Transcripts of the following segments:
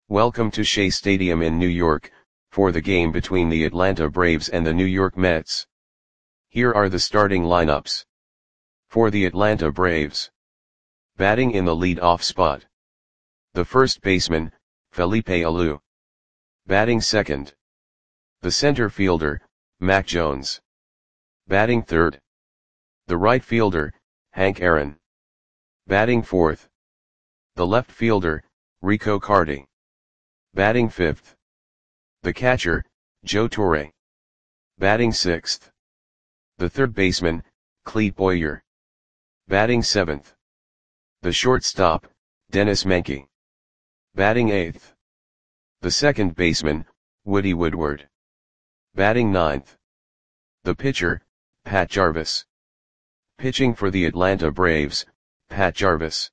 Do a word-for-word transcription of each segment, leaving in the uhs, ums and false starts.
Welcome to Shea Stadium in New York, for the game between the Atlanta Braves and the New York Mets. Here are the starting lineups. For the Atlanta Braves. Batting in the lead-off spot. The first baseman, Felipe Alou. Batting second. The center fielder, Mac Jones. Batting third. The right fielder, Hank Aaron. Batting fourth. The left fielder, Rico Carty. Batting fifth. The catcher, Joe Torre. Batting sixth. The third baseman, Clete Boyer. Batting seventh. The shortstop, Dennis Menke. Batting eighth. The second baseman, Woody Woodward. Batting ninth. The pitcher, Pat Jarvis. Pitching for the Atlanta Braves, Pat Jarvis.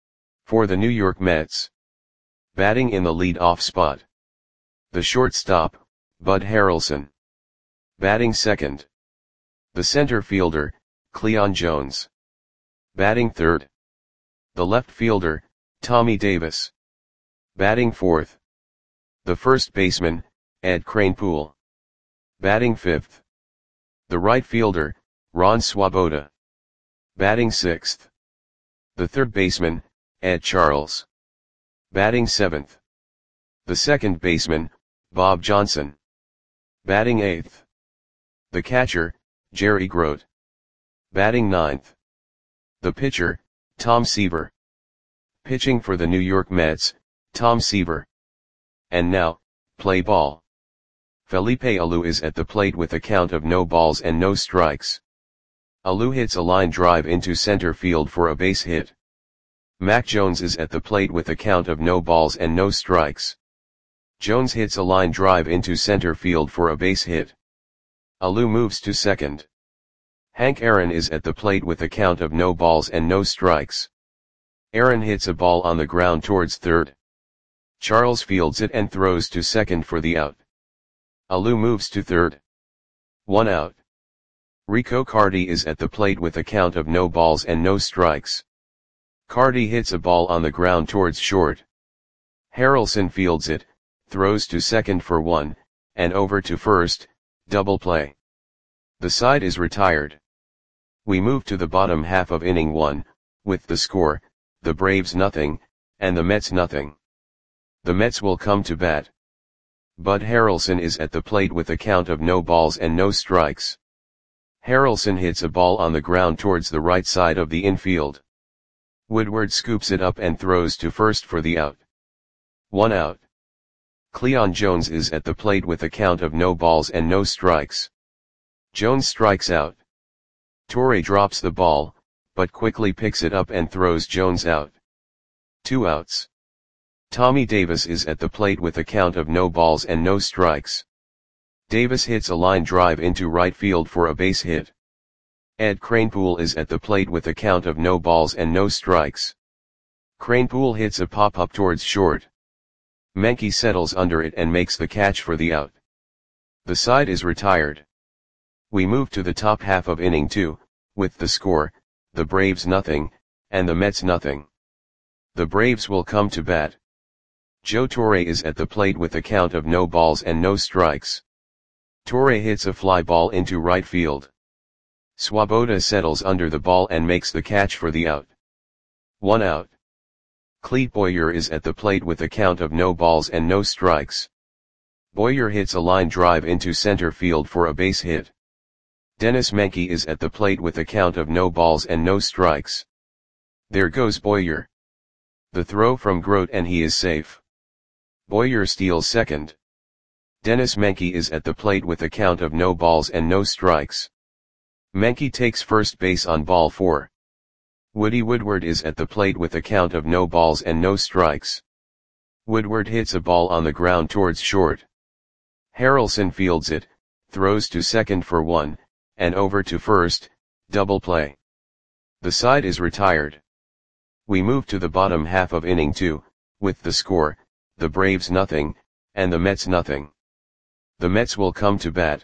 For the New York Mets. Batting in the lead-off spot. The shortstop, Bud Harrelson. Batting second. The center fielder, Cleon Jones. Batting third. The left fielder, Tommy Davis. Batting fourth. The first baseman, Ed Kranepool. Batting fifth. The right fielder, Ron Swoboda. Batting sixth. The third baseman, Ed Charles. Batting seventh. The second baseman, Bob Johnson. Batting eighth. The catcher, Jerry Grote. Batting ninth. The pitcher, Tom Seaver. Pitching for the New York Mets, Tom Seaver. And now, play ball. Felipe Alou is at the plate with a count of no balls and no strikes. Alou hits a line drive into center field for a base hit. Mac Jones is at the plate with a count of no balls and no strikes. Jones hits a line drive into center field for a base hit. Alou moves to second. Hank Aaron is at the plate with a count of no balls and no strikes. Aaron hits a ball on the ground towards third. Charles fields it and throws to second for the out. Alou moves to third. One out. Rico Carty is at the plate with a count of no balls and no strikes. Carty hits a ball on the ground towards short. Harrelson fields it, throws to second for one, and over to first, double play. The side is retired. We move to the bottom half of inning one, with the score, the Braves nothing, and the Mets nothing. The Mets will come to bat. Bud Harrelson is at the plate with a count of no balls and no strikes. Harrelson hits a ball on the ground towards the right side of the infield. Woodward scoops it up and throws to first for the out. One out. Cleon Jones is at the plate with a count of no balls and no strikes. Jones strikes out. Torre drops the ball, but quickly picks it up and throws Jones out. Two outs. Tommy Davis is at the plate with a count of no balls and no strikes. Davis hits a line drive into right field for a base hit. Ed Kranepool is at the plate with a count of no balls and no strikes. Kranepool hits a pop-up towards short. Menke settles under it and makes the catch for the out. The side is retired. We move to the top half of inning two, with the score, the Braves nothing, and the Mets nothing. The Braves will come to bat. Joe Torre is at the plate with a count of no balls and no strikes. Torre hits a fly ball into right field. Swoboda settles under the ball and makes the catch for the out. One out. Clete Boyer is at the plate with a count of no balls and no strikes. Boyer hits a line drive into center field for a base hit. Dennis Menke is at the plate with a count of no balls and no strikes. There goes Boyer. The throw from Grote and he is safe. Boyer steals second. Dennis Menke is at the plate with a count of no balls and no strikes. Menke takes first base on ball four. Woody Woodward is at the plate with a count of no balls and no strikes. Woodward hits a ball on the ground towards short. Harrelson fields it, throws to second for one, and over to first, double play. The side is retired. We move to the bottom half of inning two, with the score, the Braves nothing, and the Mets nothing. The Mets will come to bat.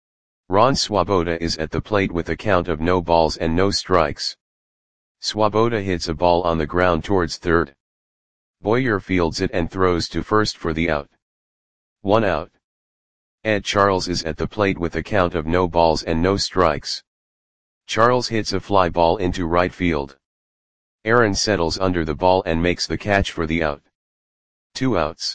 Ron Swoboda is at the plate with a count of no balls and no strikes. Swoboda hits a ball on the ground towards third. Boyer fields it and throws to first for the out. One out. Ed Charles is at the plate with a count of no balls and no strikes. Charles hits a fly ball into right field. Aaron settles under the ball and makes the catch for the out. Two outs.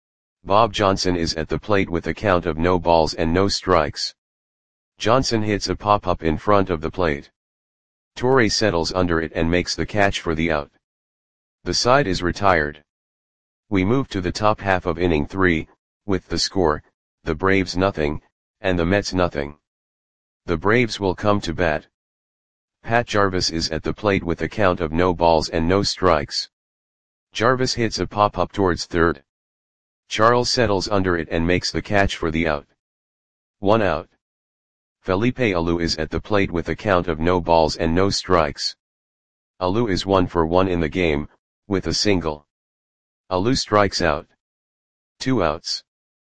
Bob Johnson is at the plate with a count of no balls and no strikes. Johnson hits a pop-up in front of the plate. Torre settles under it and makes the catch for the out. The side is retired. We move to the top half of inning three, with the score, the Braves nothing, and the Mets nothing. The Braves will come to bat. Pat Jarvis is at the plate with a count of no balls and no strikes. Jarvis hits a pop-up towards third. Charles settles under it and makes the catch for the out. One out. Felipe Alou is at the plate with a count of no balls and no strikes. Alou is one for one in the game, with a single. Alou strikes out. Two outs.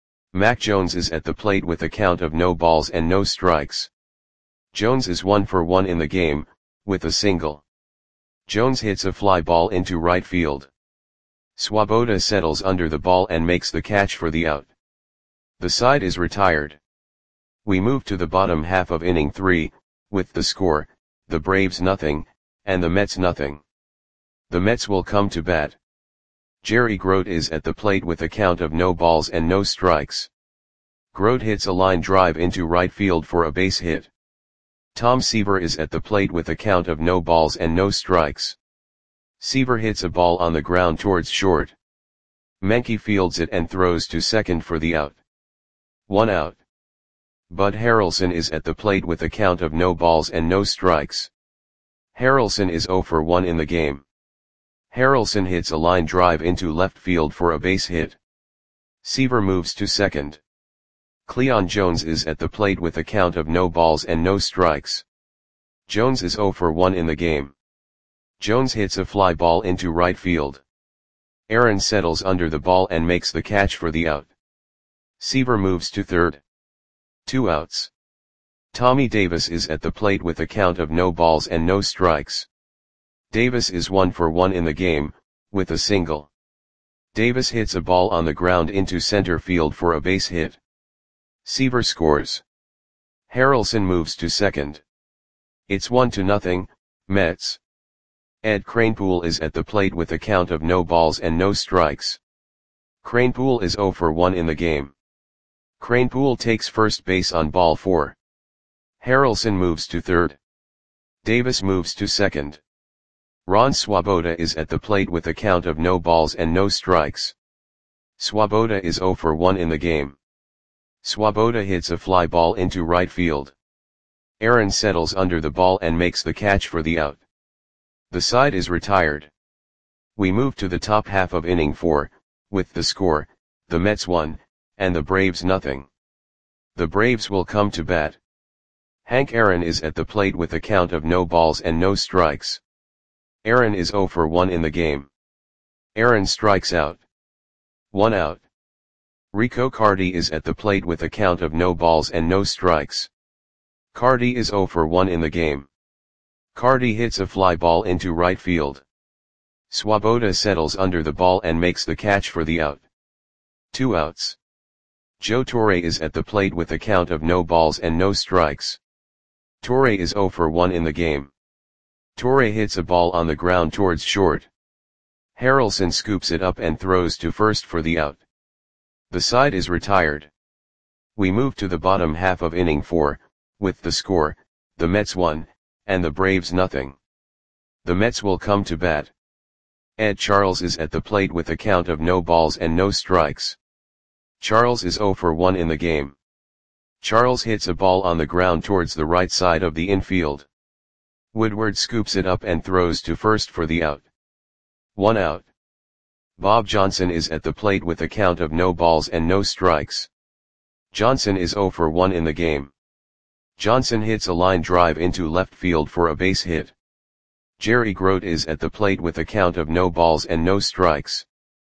Mac Jones is at the plate with a count of no balls and no strikes. Jones is one for one in the game, with a single. Jones hits a fly ball into right field. Swoboda settles under the ball and makes the catch for the out. The side is retired. We move to the bottom half of inning three, with the score, the Braves nothing, and the Mets nothing. The Mets will come to bat. Jerry Grote is at the plate with a count of no balls and no strikes. Grote hits a line drive into right field for a base hit. Tom Seaver is at the plate with a count of no balls and no strikes. Seaver hits a ball on the ground towards short. Menke fields it and throws to second for the out. One out. Bud Harrelson is at the plate with a count of no balls and no strikes. Harrelson is zero for one in the game. Harrelson hits a line drive into left field for a base hit. Seaver moves to second. Cleon Jones is at the plate with a count of no balls and no strikes. Jones is zero for one in the game. Jones hits a fly ball into right field. Aaron settles under the ball and makes the catch for the out. Seaver moves to third. Two outs. Tommy Davis is at the plate with a count of no balls and no strikes. Davis is one for one in the game, with a single. Davis hits a ball on the ground into center field for a base hit. Seaver scores. Harrelson moves to second. It's one to nothing, Mets. Ed Kranepool is at the plate with a count of no balls and no strikes. Kranepool is zero for one in the game. Kranepool takes first base on ball four. Harrelson moves to third. Davis moves to second. Ron Swoboda is at the plate with a count of no balls and no strikes. Swoboda is zero for one in the game. Swoboda hits a fly ball into right field. Aaron settles under the ball and makes the catch for the out. The side is retired. We move to the top half of inning four, with the score, the Mets one, and the Braves nothing. The Braves will come to bat. Hank Aaron is at the plate with a count of no balls and no strikes. Aaron is zero for one in the game. Aaron strikes out. One out. Rico Carty is at the plate with a count of no balls and no strikes. Carty is zero for one in the game. Carty hits a fly ball into right field. Swoboda settles under the ball and makes the catch for the out. Two outs. Joe Torre is at the plate with a count of no balls and no strikes. Torre is zero for one in the game. Torre hits a ball on the ground towards short. Harrelson scoops it up and throws to first for the out. The side is retired. We move to the bottom half of inning four, with the score, the Mets one, and the Braves nothing. The Mets will come to bat. Ed Charles is at the plate with a count of no balls and no strikes. Charles is zero for one in the game. Charles hits a ball on the ground towards the right side of the infield. Woodward scoops it up and throws to first for the out. One out. Bob Johnson is at the plate with a count of no balls and no strikes. Johnson is zero for one in the game. Johnson hits a line drive into left field for a base hit. Jerry Grote is at the plate with a count of no balls and no strikes.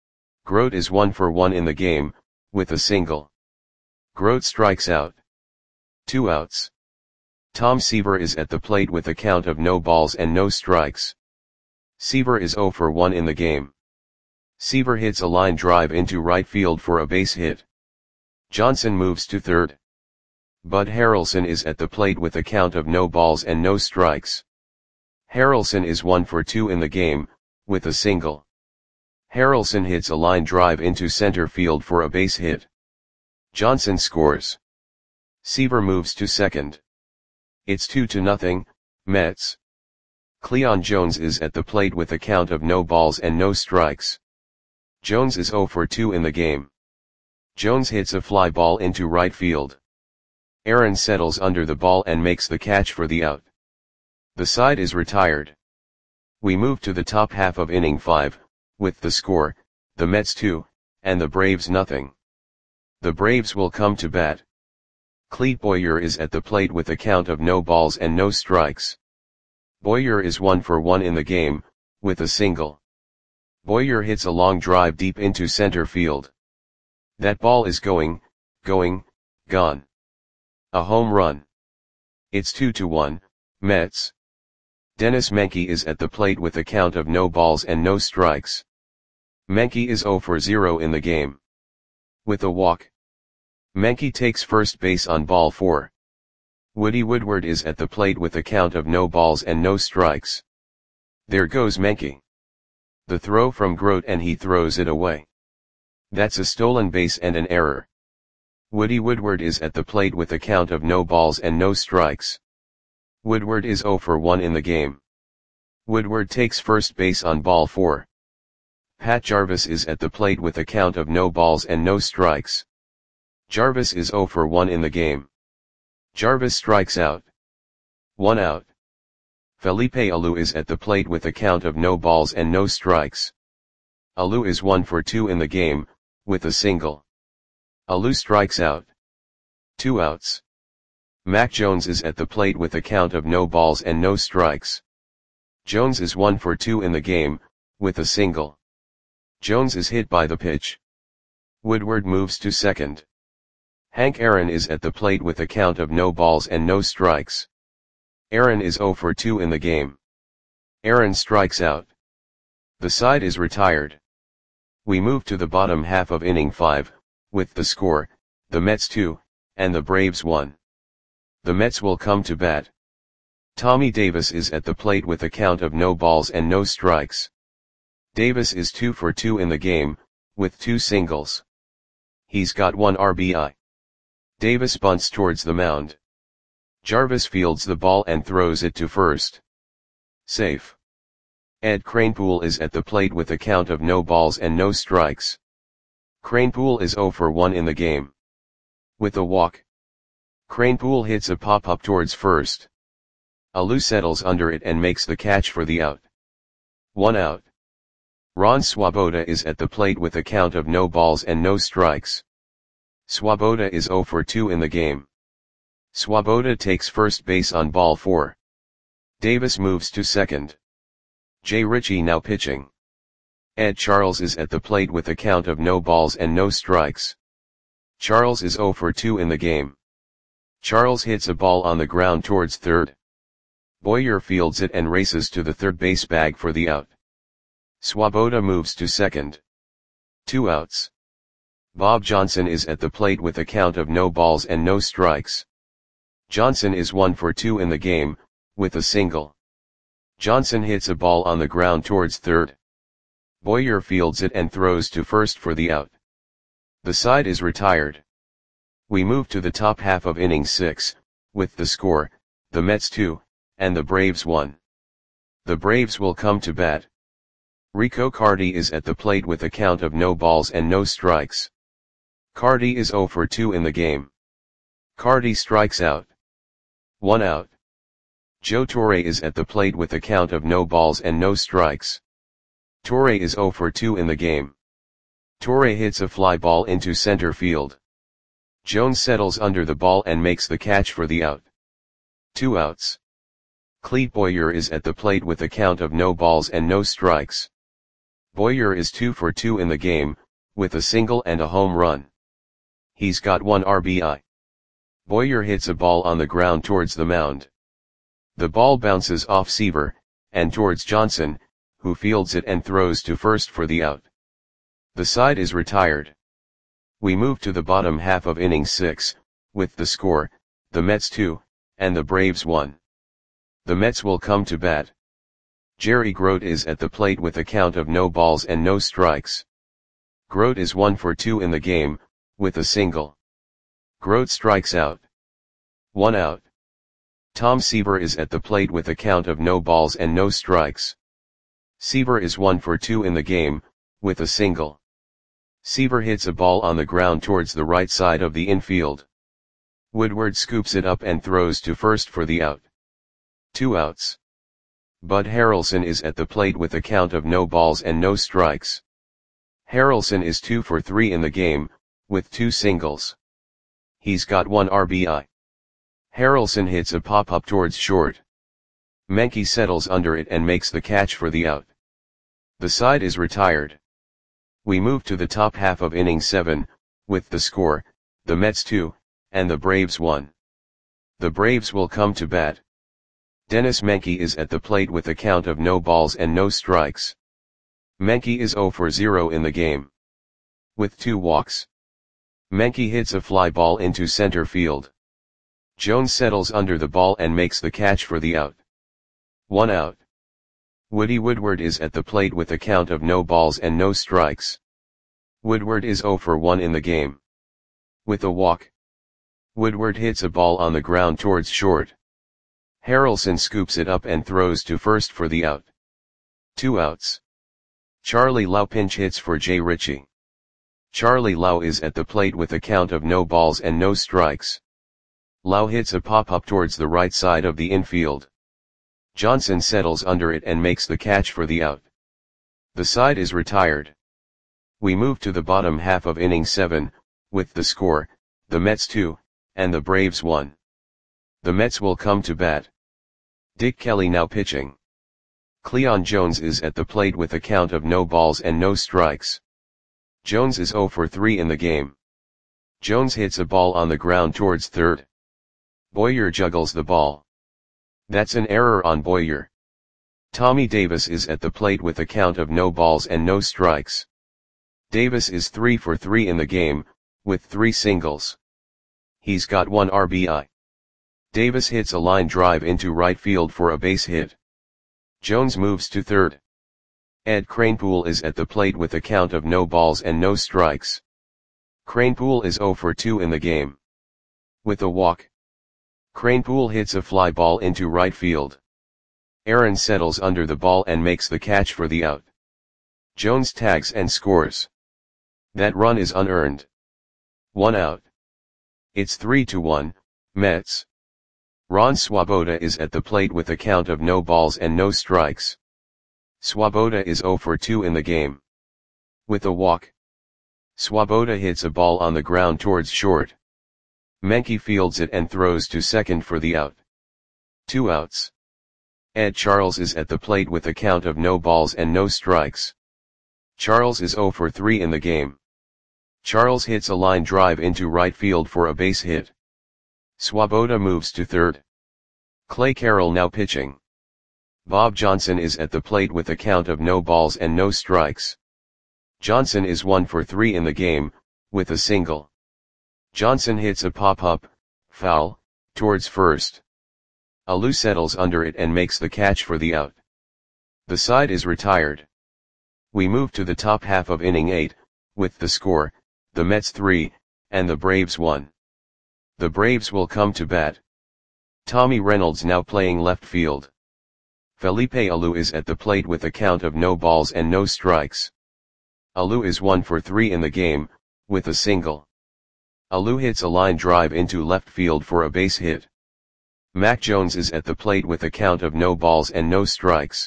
Grote is one for one in the game, with a single. Grote strikes out. Two outs. Tom Seaver is at the plate with a count of no balls and no strikes. Seaver is zero for one in the game. Seaver hits a line drive into right field for a base hit. Johnson moves to third. Bud Harrelson is at the plate with a count of no balls and no strikes. Harrelson is one for two in the game, with a single. Harrelson hits a line drive into center field for a base hit. Johnson scores. Seaver moves to second. It's two to nothing, Mets. Cleon Jones is at the plate with a count of no balls and no strikes. Jones is zero for two in the game. Jones hits a fly ball into right field. Aaron settles under the ball and makes the catch for the out. The side is retired. We move to the top half of inning five, with the score, the Mets two, and the Braves nothing. The Braves will come to bat. Clete Boyer is at the plate with a count of no balls and no strikes. Boyer is one for one in the game, with a single. Boyer hits a long drive deep into center field. That ball is going, going, gone. A home run. It's two to one, Mets. Dennis Menke is at the plate with a count of no balls and no strikes. Menke is zero for zero in the game. With a walk. Menke takes first base on ball four. Woody Woodward is at the plate with a count of no balls and no strikes. There goes Menke. The throw from Grote and he throws it away. That's a stolen base and an error. Woody Woodward is at the plate with a count of no balls and no strikes. Woodward is zero for one in the game. Woodward takes first base on ball four. Pat Jarvis is at the plate with a count of no balls and no strikes. Jarvis is zero for one in the game. Jarvis strikes out. One out. Felipe Alou is at the plate with a count of no balls and no strikes. Alou is one for two in the game, with a single. Alou strikes out. Two outs. Mac Jones is at the plate with a count of no balls and no strikes. Jones is one for two in the game, with a single. Jones is hit by the pitch. Woodward moves to second. Hank Aaron is at the plate with a count of no balls and no strikes. Aaron is zero for two in the game. Aaron strikes out. The side is retired. We move to the bottom half of inning five, with the score, the Mets two, and the Braves one. The Mets will come to bat. Tommy Davis is at the plate with a count of no balls and no strikes. Davis is two for two in the game, with two singles. He's got one R B I. Davis bunts towards the mound. Jarvis fields the ball and throws it to first. Safe. Ed Kranepool is at the plate with a count of no balls and no strikes. Kranepool is zero for one in the game. With a walk. Kranepool hits a pop-up towards first. Alou settles under it and makes the catch for the out. One out. Ron Swoboda is at the plate with a count of no balls and no strikes. Swoboda is zero for two in the game. Swoboda takes first base on ball four. Davis moves to second. Jay Ritchie now pitching. Ed Charles is at the plate with a count of no balls and no strikes. Charles is zero for two in the game. Charles hits a ball on the ground towards third. Boyer fields it and races to the third base bag for the out. Swoboda moves to second. Two outs. Bob Johnson is at the plate with a count of no balls and no strikes. Johnson is one for two in the game, with a single. Johnson hits a ball on the ground towards third. Boyer fields it and throws to first for the out. The side is retired. We move to the top half of inning six, with the score, the Mets two, and the Braves one. The Braves will come to bat. Rico Carty is at the plate with a count of no balls and no strikes. Carty is zero for two in the game. Carty strikes out. One out. Joe Torre is at the plate with a count of no balls and no strikes. Torre is zero for two in the game. Torre hits a fly ball into center field. Jones settles under the ball and makes the catch for the out. Two outs. Clete Boyer is at the plate with a count of no balls and no strikes. Boyer is two for two in the game, with a single and a home run. He's got one R B I. Boyer hits a ball on the ground towards the mound. The ball bounces off Seaver, and towards Johnson, who fields it and throws to first for the out. The side is retired. We move to the bottom half of inning six, with the score, the Mets two, and the Braves one. The Mets will come to bat. Jerry Grote is at the plate with a count of no balls and no strikes. Grote is one for two in the game, with a single. Grote strikes out. One out. Tom Seaver is at the plate with a count of no balls and no strikes. Seaver is one for two in the game, with a single. Seaver hits a ball on the ground towards the right side of the infield. Woodward scoops it up and throws to first for the out. Two outs. Bud Harrelson is at the plate with a count of no balls and no strikes. Harrelson is two for three in the game, with two singles. He's got one R B I. Harrelson hits a pop-up towards short. Menke settles under it and makes the catch for the out. The side is retired. We move to the top half of inning seven, with the score, the Mets two, and the Braves one. The Braves will come to bat. Dennis Menke is at the plate with a count of no balls and no strikes. Menke is zero for zero in the game. With two walks. Menke hits a fly ball into center field. Jones settles under the ball and makes the catch for the out. One out. Woody Woodward is at the plate with a count of no balls and no strikes. Woodward is zero for one in the game. With a walk. Woodward hits a ball on the ground towards short. Harrelson scoops it up and throws to first for the out. Two outs. Charlie Lau pinch hits for Jay Ritchie. Charlie Lau is at the plate with a count of no balls and no strikes. Lau hits a pop-up towards the right side of the infield. Johnson settles under it and makes the catch for the out. The side is retired. We move to the bottom half of inning seven, with the score, the Mets two, and the Braves one. The Mets will come to bat. Dick Kelly now pitching. Cleon Jones is at the plate with a count of no balls and no strikes. Jones is zero for three in the game. Jones hits a ball on the ground towards third. Boyer juggles the ball. That's an error on Boyer. Tommy Davis is at the plate with a count of no balls and no strikes. Davis is three for three in the game, with three singles. He's got one R B I. Davis hits a line drive into right field for a base hit. Jones moves to third. Ed Kranepool is at the plate with a count of no balls and no strikes. Kranepool is zero for two in the game. With a walk. Kranepool hits a fly ball into right field. Aaron settles under the ball and makes the catch for the out. Jones tags and scores. That run is unearned. One out. It's three to one, Mets. Ron Swoboda is at the plate with a count of no balls and no strikes. Swoboda is zero for two in the game. With a walk. Swoboda hits a ball on the ground towards short. Menke fields it and throws to second for the out. Two outs. Ed Charles is at the plate with a count of no balls and no strikes. Charles is zero for three in the game. Charles hits a line drive into right field for a base hit. Swoboda moves to third. Clay Carroll now pitching. Bob Johnson is at the plate with a count of no balls and no strikes. Johnson is one for three in the game, with a single. Johnson hits a pop-up, foul, towards first. Alou settles under it and makes the catch for the out. The side is retired. We move to the top half of inning eight, with the score, the Mets three, and the Braves one. The Braves will come to bat. Tommy Reynolds now playing left field. Felipe Alou is at the plate with a count of no balls and no strikes. Alou is one for three in the game, with a single. Alou hits a line drive into left field for a base hit. Mac Jones is at the plate with a count of no balls and no strikes.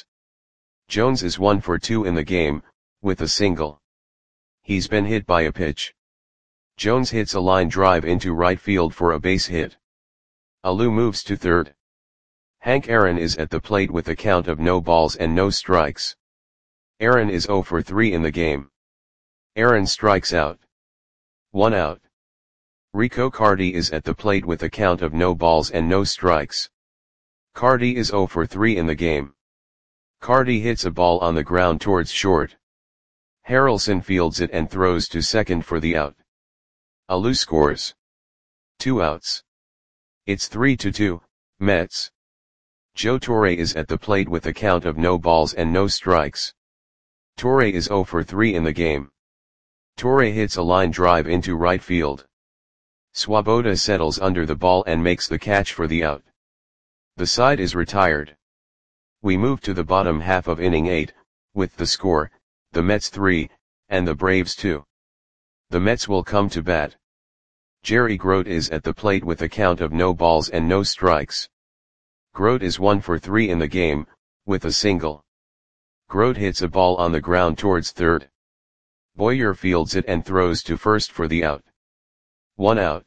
Jones is one for two in the game, with a single. He's been hit by a pitch. Jones hits a line drive into right field for a base hit. Alou moves to third. Hank Aaron is at the plate with a count of no balls and no strikes. Aaron is zero for three in the game. Aaron strikes out. One out. Rico Cardi is at the plate with a count of no balls and no strikes. Cardi is zero for three in the game. Cardi hits a ball on the ground towards short. Harrelson fields it and throws to second for the out. Alou scores. Two outs. It's three to two, Mets. Joe Torre is at the plate with a count of no balls and no strikes. Torre is zero for three in the game. Torre hits a line drive into right field. Swoboda settles under the ball and makes the catch for the out. The side is retired. We move to the bottom half of inning eight, with the score, the Mets three, and the Braves two. The Mets will come to bat. Jerry Grote is at the plate with a count of no balls and no strikes. Grote is one for three in the game, with a single. Grote hits a ball on the ground towards third. Boyer fields it and throws to first for the out. One out.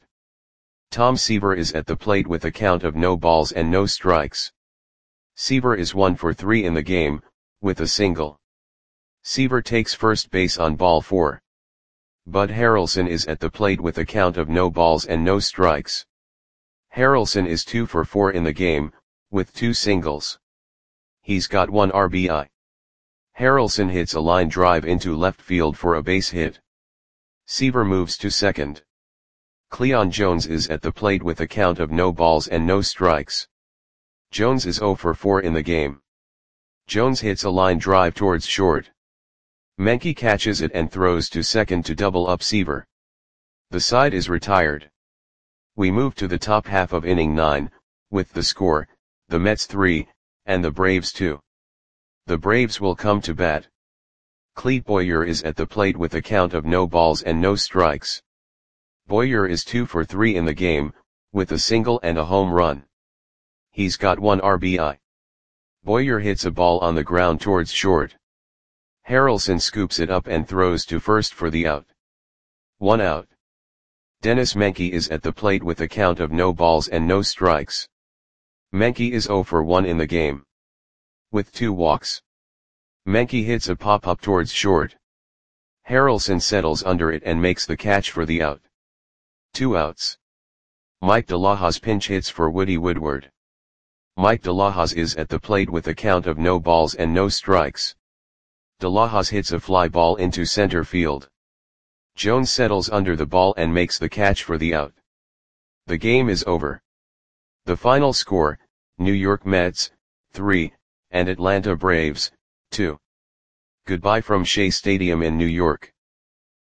Tom Seaver is at the plate with a count of no balls and no strikes. Seaver is one for three in the game, with a single. Seaver takes first base on ball four. Bud Harrelson is at the plate with a count of no balls and no strikes. Harrelson is two for four in the game, with two singles. He's got one R B I. Harrelson hits a line drive into left field for a base hit. Seaver moves to second. Cleon Jones is at the plate with a count of no balls and no strikes. Jones is zero for four in the game. Jones hits a line drive towards short. Menke catches it and throws to second to double up Seaver. The side is retired. We move to the top half of inning nine, with the score, the Mets three, and the Braves two. The Braves will come to bat. Clete Boyer is at the plate with a count of no balls and no strikes. Boyer is two for three in the game, with a single and a home run. He's got one R B I. Boyer hits a ball on the ground towards short. Harrelson scoops it up and throws to first for the out. One out. Dennis Menke is at the plate with a count of no balls and no strikes. Menke is zero for one in the game, with two walks. Menke hits a pop-up towards short. Harrelson settles under it and makes the catch for the out. Two outs. Mike DeLahoz pinch hits for Woody Woodward. Mike DeLahoz is at the plate with a count of no balls and no strikes. DeLahoz hits a fly ball into center field. Jones settles under the ball and makes the catch for the out. The game is over. The final score, New York Mets, three, and Atlanta Braves, two. Goodbye from Shea Stadium in New York.